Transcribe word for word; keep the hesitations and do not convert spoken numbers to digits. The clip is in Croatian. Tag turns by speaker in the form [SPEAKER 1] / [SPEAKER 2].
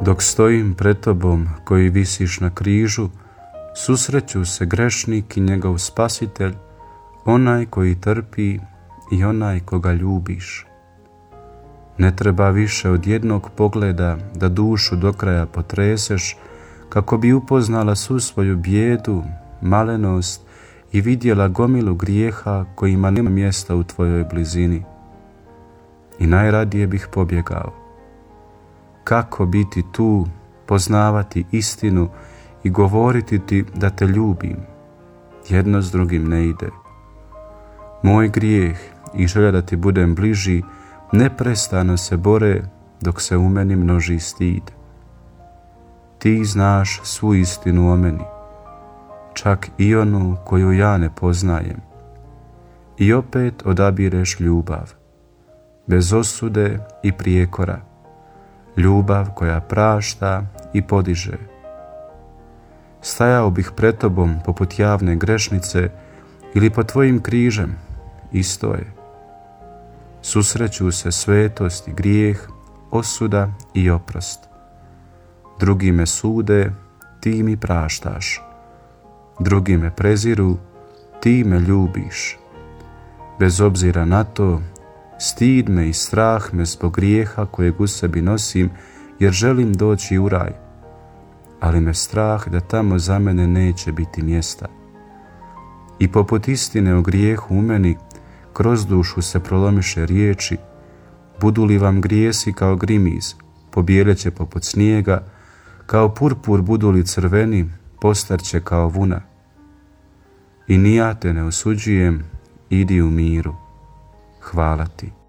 [SPEAKER 1] Dok stojim pred tobom koji visiš na križu, susreću se grešnik i njegov spasitelj, onaj koji trpi i onaj koga ljubiš. Ne treba više od jednog pogleda da dušu do kraja potreseš, kako bi upoznala svu svoju bijedu, malenost i vidjela gomilu grijeha kojima nema mjesta u tvojoj blizini. I najradije bih pobjegao. Kako biti tu, poznavati istinu i govoriti ti da te ljubim? Jedno s drugim ne ide. Moj grijeh i želja da ti budem bliži neprestano se bore dok se u meni množi stid. Ti znaš svu istinu o meni, čak i onu koju ja ne poznajem. I opet odabireš ljubav, bez osude i prijekora, ljubav koja prašta i podiže. Stajao bih pred tobom poput javne grešnice ili pod tvojim križem, isto je. Susreću se svetost i grijeh, osuda i oprost. Drugi me sude, ti mi praštaš. Drugi me preziru, ti me ljubiš. Bez obzira na to, stid me i strah me zbog grijeha kojeg u sebi nosim, jer želim doći u raj, ali me strah da tamo za mene neće biti mjesta. I poput istine o grijehu u meni, kroz dušu se prolomiše riječi: budu li vam grijesi kao grimiz, pobjeljeće poput snijega, kao purpur budu li crveni, postarće kao vuna. I ni ja te ne osuđujem, idi u miru. Hvala ti.